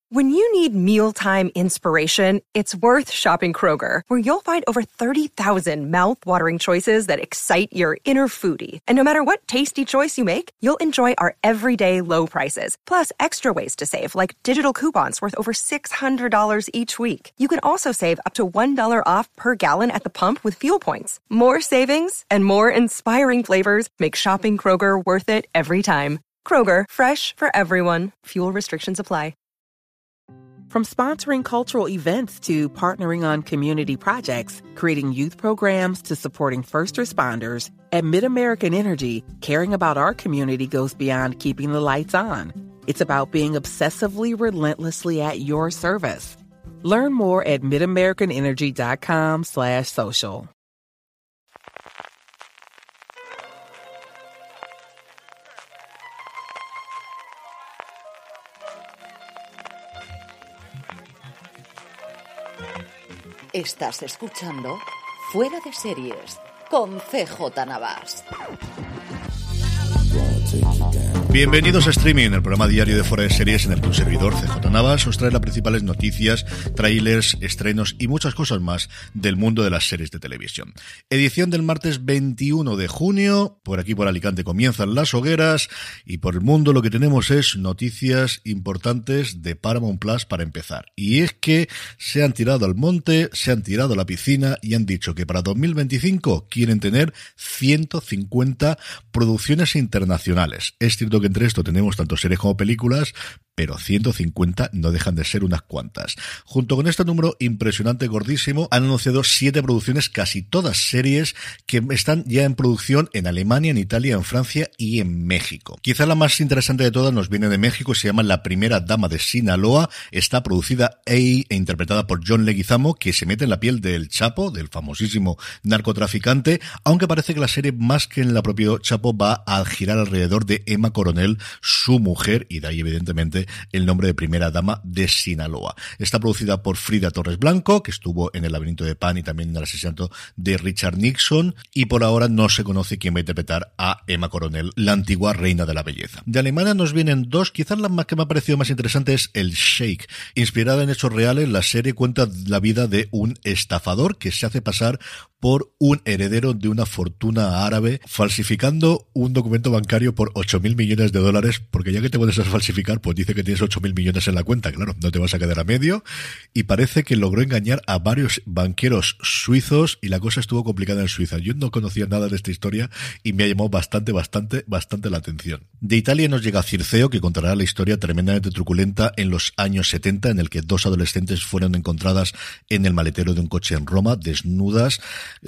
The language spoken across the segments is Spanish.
When you need mealtime inspiration, it's worth shopping Kroger, where you'll find over 30,000 mouth-watering choices that excite your inner foodie. And no matter what tasty choice you make, you'll enjoy our everyday low prices, plus extra ways to save, like digital coupons worth over $600 each week. You can also save up to $1 off per gallon at the pump with fuel points. More savings and more inspiring flavors make shopping Kroger worth it every time. Kroger, fresh for everyone. Fuel restrictions apply. From sponsoring cultural events to partnering on community projects, creating youth programs to supporting first responders, at MidAmerican Energy, caring about our community goes beyond keeping the lights on. It's about being obsessively relentlessly at your service. Learn more at midamericanenergy.com/social. Estás escuchando Fuera de Series con CJ Navas. Bienvenidos a Streaming, el programa diario de Fuera de Series en el que un servidor, CJ Navas, os trae las principales noticias, trailers, estrenos y muchas cosas más del mundo de las series de televisión. Edición del martes 21 de junio, por aquí por Alicante comienzan las hogueras y por el mundo lo que tenemos es noticias importantes de Paramount Plus para empezar. Y es que se han tirado al monte, se han tirado a la piscina y han dicho que para 2025 quieren tener 150 producciones internacionales. Es cierto que entre esto tenemos tanto series como películas, pero 150 no dejan de ser unas cuantas. Junto con este número impresionante, gordísimo, han anunciado 7 producciones, casi todas series, que están ya en producción en Alemania, en Italia, en Francia y en México. Quizá la más interesante de todas nos viene de México, se llama La Primera Dama de Sinaloa, está producida e interpretada por John Leguizamo, que se mete en la piel del Chapo, del famosísimo narcotraficante, aunque parece que la serie, más que en la propia Chapo, va a girar alrededor de Emma Coronel, su mujer, y de ahí evidentemente el nombre de Primera Dama de Sinaloa. Está producida por Frida Torres Blanco, que estuvo en El laberinto de Pan y también en El asesinato de Richard Nixon, y por ahora no se conoce quién va a interpretar a Emma Coronel, la antigua reina de la belleza. De Alemania nos vienen 2, quizás la más que me ha parecido más interesante es El Sheik. Inspirada en hechos reales, la serie cuenta la vida de un estafador que se hace pasar por un heredero de una fortuna árabe, falsificando un documento bancario por $8.000 millones, porque ya que te puedes falsificar, pues dice que tienes 8.000 millones en la cuenta, claro, no te vas a quedar a medio, y parece que logró engañar a varios banqueros suizos, y la cosa estuvo complicada en Suiza. Yo no conocía nada de esta historia, y me ha llamado bastante la atención. De Italia nos llega Circeo, que contará la historia tremendamente truculenta en los años 70, en el que 2 adolescentes fueron encontradas en el maletero de un coche en Roma, desnudas,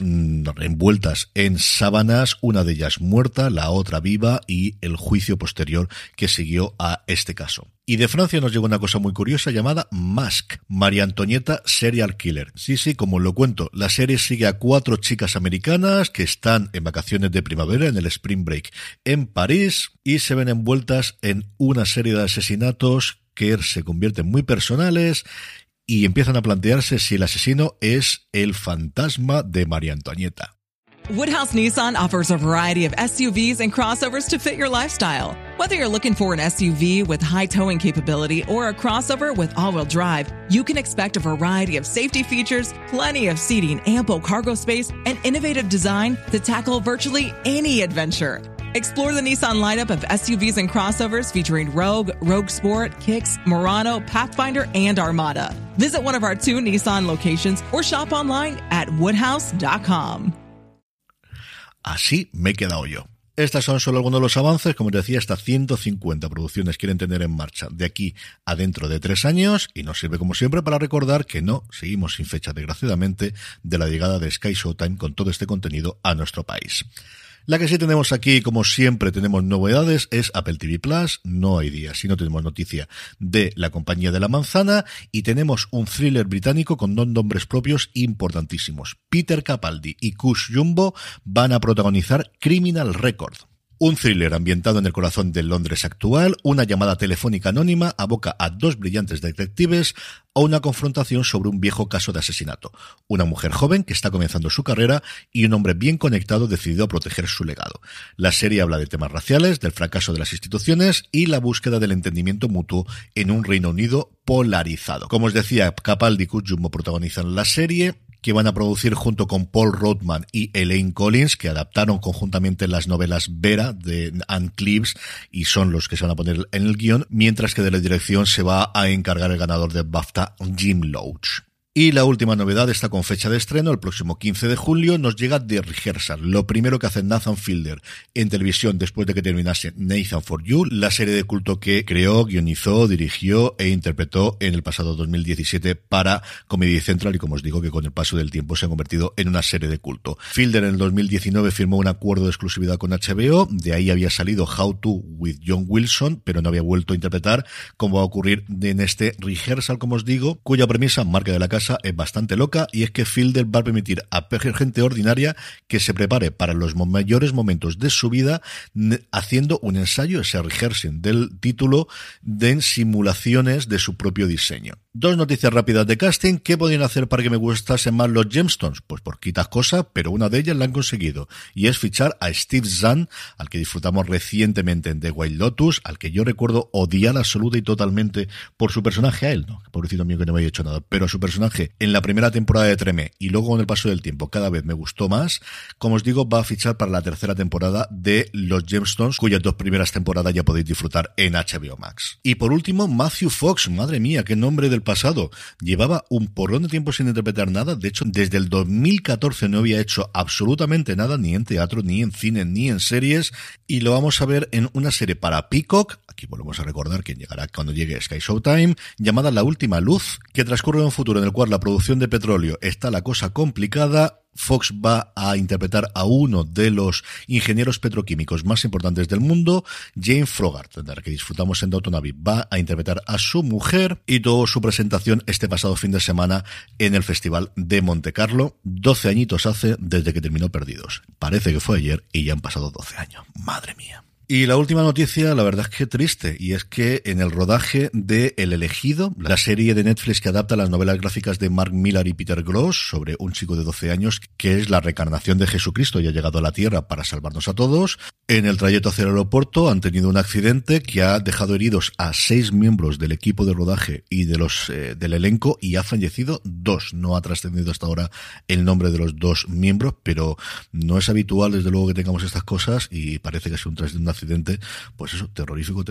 envueltas en sábanas, una de ellas muerta, la otra viva, y el juicio posterior que siguió a este caso. Y de Francia nos llega una cosa muy curiosa llamada Mask, María Antonieta Serial Killer. Sí, como lo cuento, la serie sigue a 4 chicas americanas que están en vacaciones de primavera, en el Spring Break, en París, y se ven envueltas en una serie de asesinatos que se convierten muy personales y empiezan a plantearse si el asesino es el fantasma de María Antonieta. Woodhouse Nissan offers a variety of SUVs and crossovers to fit your lifestyle. Whether you're looking for an SUV with high towing capability or a crossover with all-wheel drive, you can expect a variety of safety features, plenty of seating, ample cargo space, and innovative design to tackle virtually any adventure. Explore the Nissan lineup of SUVs and crossovers featuring Rogue, Rogue Sport, Kicks, Murano, Pathfinder, and Armada. Visit one of our 2 Nissan locations or shop online at woodhouse.com. Así me he quedado yo. Estas son solo algunos de los avances. Como te decía, hasta 150 producciones quieren tener en marcha de aquí a dentro de 3 años, y nos sirve como siempre para recordar que no seguimos sin fecha, desgraciadamente, de la llegada de Sky Showtime con todo este contenido a nuestro país. La que sí tenemos aquí, como siempre tenemos novedades, es Apple TV Plus. No hay día si no tenemos noticia de La Compañía de la Manzana, y tenemos un thriller británico con 2 nombres propios importantísimos. Peter Capaldi y Cush Jumbo van a protagonizar Criminal Record, Un thriller ambientado en el corazón del Londres actual, una llamada telefónica anónima aboca a dos brillantes detectives a una confrontación sobre un viejo caso de asesinato. Una mujer joven que está comenzando su carrera y un hombre bien conectado decidido a proteger su legado. La serie habla de temas raciales, del fracaso de las instituciones y la búsqueda del entendimiento mutuo en un Reino Unido polarizado. Como os decía, Capaldi y Kutjumbo protagonizan la serie, que van a producir junto con Paul Rodman y Elaine Collins, que adaptaron conjuntamente las novelas Vera de Anne Cleeves y son los que se van a poner en el guión, mientras que de la dirección se va a encargar el ganador de BAFTA, Jim Loach. Y la última novedad está con fecha de estreno, el próximo 15 de julio, nos llega The Rehearsal, lo primero que hace Nathan Fielder en televisión después de que terminase Nathan for You, la serie de culto que creó, guionizó, dirigió e interpretó en el pasado 2017 para Comedy Central y, como os digo, que con el paso del tiempo se ha convertido en una serie de culto. Fielder en el 2019 firmó un acuerdo de exclusividad con HBO, de ahí había salido How To with John Wilson, pero no había vuelto a interpretar, como va a ocurrir en este Rehearsal, como os digo, cuya premisa, marca de la casa, es bastante loca, y es que Fielder va a permitir a gente ordinaria que se prepare para los mayores momentos de su vida haciendo un ensayo, ese rehearsing del título, de simulaciones de su propio diseño. Dos noticias rápidas de casting. ¿Qué podían hacer para que me gustasen más los Gemstones? Pues por quitas cosas, pero una de ellas la han conseguido, y es fichar a Steve Zahn, al que disfrutamos recientemente en The White Lotus, al que yo recuerdo odiar absoluta y totalmente por su personaje, a él, no, pobrecito mío que no me haya hecho nada, pero a su personaje en la primera temporada de Treme y luego con el paso del tiempo cada vez me gustó más. Como os digo, va a fichar para la tercera temporada de los Gemstones, cuyas dos primeras temporadas ya podéis disfrutar en HBO Max. Y por último, Matthew Fox, madre mía, qué nombre del pasado. Llevaba un porrón de tiempo sin interpretar nada, de hecho desde el 2014 no había hecho absolutamente nada, ni en teatro, ni en cine, ni en series, y lo vamos a ver en una serie para Peacock, aquí volvemos a recordar que llegará cuando llegue Sky Showtime, llamada La Última Luz, que transcurre en un futuro en el cual la producción de petróleo está la cosa complicada. Fox va a interpretar a uno de los ingenieros petroquímicos más importantes del mundo, Jane Froggatt, de la que disfrutamos en Downton Abbey. Va a interpretar a su mujer y tuvo su presentación este pasado fin de semana en el Festival de Montecarlo. 12 añitos hace desde que terminó Perdidos. Parece que fue ayer y ya han pasado 12 años. Madre mía. Y la última noticia, la verdad es que triste, y es que en el rodaje de El Elegido, la serie de Netflix que adapta las novelas gráficas de Mark Millar y Peter Grosz sobre un chico de 12 años que es la reencarnación de Jesucristo y ha llegado a la Tierra para salvarnos a todos, en el trayecto hacia el aeropuerto han tenido un accidente que ha dejado heridos a 6 miembros del equipo de rodaje y de los del elenco, y ha fallecido 2. No ha trascendido hasta ahora el nombre de los 2 miembros, pero no es habitual desde luego que tengamos estas cosas, y parece que es un accidente, pues eso, terrorífico.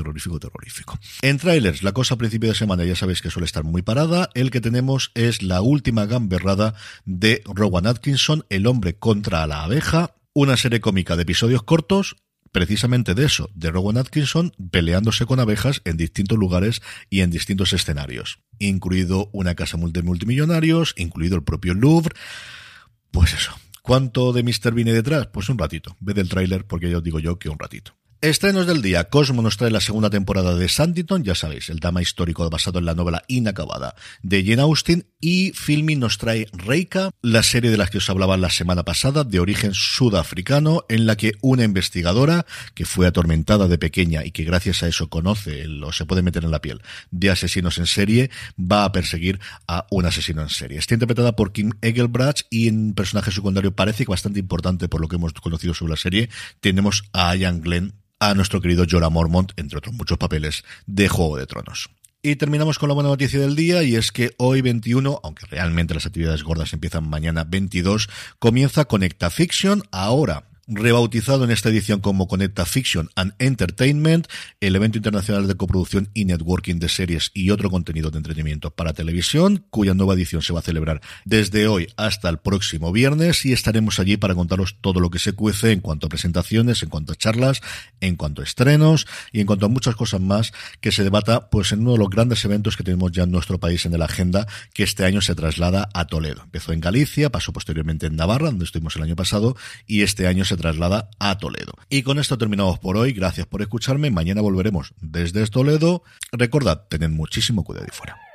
En trailers, la cosa a principio de semana ya sabéis que suele estar muy parada. El que tenemos es la última gamberrada de Rowan Atkinson, El hombre contra la abeja, una serie cómica de episodios cortos, precisamente de eso, de Rowan Atkinson peleándose con abejas en distintos lugares y en distintos escenarios, incluido una casa de multimillonarios, incluido el propio Louvre. Pues eso, ¿cuánto de Mr. Bean hay detrás? Pues un ratito, ve del tráiler, porque ya os digo yo que un ratito. Estrenos del día. Cosmo nos trae la segunda temporada de Sanditon, ya sabéis, el drama histórico basado en la novela inacabada de Jane Austen, y Filmin nos trae Reika, la serie de la que os hablaba la semana pasada, de origen sudafricano, en la que una investigadora que fue atormentada de pequeña y que gracias a eso conoce o se puede meter en la piel de asesinos en serie, va a perseguir a un asesino en serie. Está interpretada por Kim Engelbrecht y en personaje secundario parece que bastante importante por lo que hemos conocido sobre la serie, tenemos a Ian Glenn, a nuestro querido Jorah Mormont, entre otros muchos papeles de Juego de Tronos. Y terminamos con la buena noticia del día, y es que hoy 21, aunque realmente las actividades gordas empiezan mañana 22, comienza Conecta Fiction, ahora rebautizado en esta edición como Conecta Fiction and Entertainment, el evento internacional de coproducción y networking de series y otro contenido de entretenimiento para televisión, cuya nueva edición se va a celebrar desde hoy hasta el próximo viernes, y estaremos allí para contaros todo lo que se cuece en cuanto a presentaciones, en cuanto a charlas, en cuanto a estrenos y en cuanto a muchas cosas más que se debata pues en uno de los grandes eventos que tenemos ya en nuestro país en la agenda, que este año se traslada a Toledo. Empezó en Galicia, pasó posteriormente en Navarra, donde estuvimos el año pasado, y este año se traslada a Toledo. Y con esto terminamos por hoy. Gracias por escucharme. Mañana volveremos desde Toledo. Recordad, tened muchísimo cuidado ahí fuera.